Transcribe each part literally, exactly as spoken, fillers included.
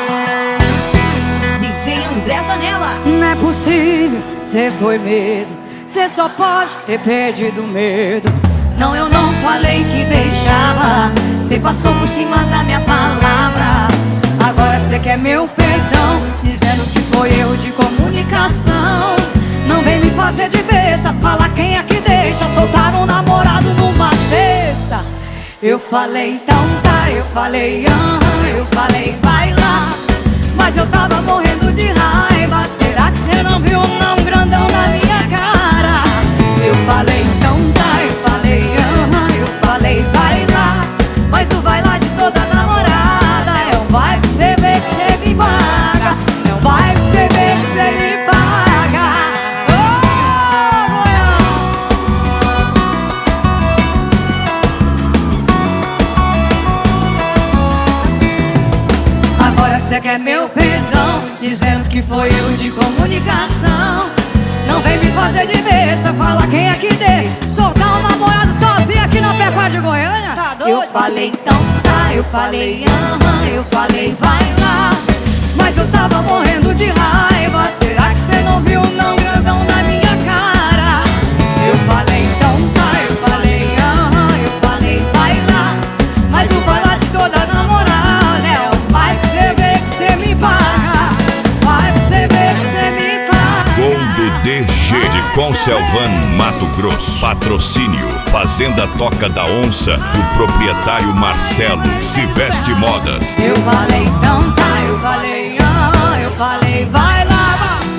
D J André Zanella. Não é possível, cê foi mesmo. Cê só pode ter perdido medo. Não, eu não falei que deixava. Cê passou por cima da minha palavra. Agora cê quer meu perdão, dizendo que foi erro de comunicação. Não vem me fazer de besta, fala quem é que deixa soltar um namorado numa sexta. Eu falei então tá, eu falei aham, eu falei vai lá. Mas eu tava morrendo de raiva. Será que cê não viu não grandão na minha cara? Eu falei então tá, eu falei aham, eu falei vai lá. Mas o vai lá de toda namorada é um vai pra cê ver que cê me paga. É um vai pra cê ver que cê me paga. Oh, agora cê quer meu perdão, dizendo que foi erro de comunicação. Não vem me fazer de besta, fala quem é que deixa soltar um namorado sozinho aqui na Pecuária de Goiânia. Tá doido? Eu falei então tá, eu falei aham, eu falei vai lá. Mas eu tava morrendo de raiva. Será que cê não viu não grandão na minha cara? Eu falei então tá, eu falei aham, eu falei vai lá. Mas o vai lá de toda namorada é um vai pra cê ver que cê me paga. Vai pra cê ver que cê me paga. Gol do D G de Conselvan, Mato Grosso. Patrocínio Fazenda Toca da Onça, do proprietário Marcelo. Se Veste Modas. Eu falei então tá, eu falei aham, eu falei vai lá.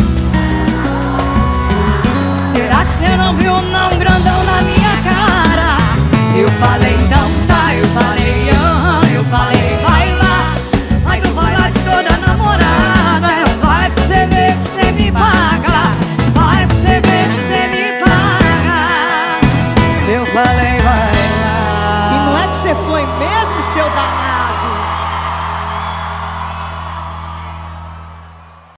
Será que cê não viu não grandão na minha cara? Eu falei então tá, eu falei aham, eu falei vai lá. Mas o vai lá de toda namorada é um vai pra cê ver que cê me paga. Vai pra cê ver que cê me paga. Eu falei vai lá. E não é que você foi mesmo, seu danado?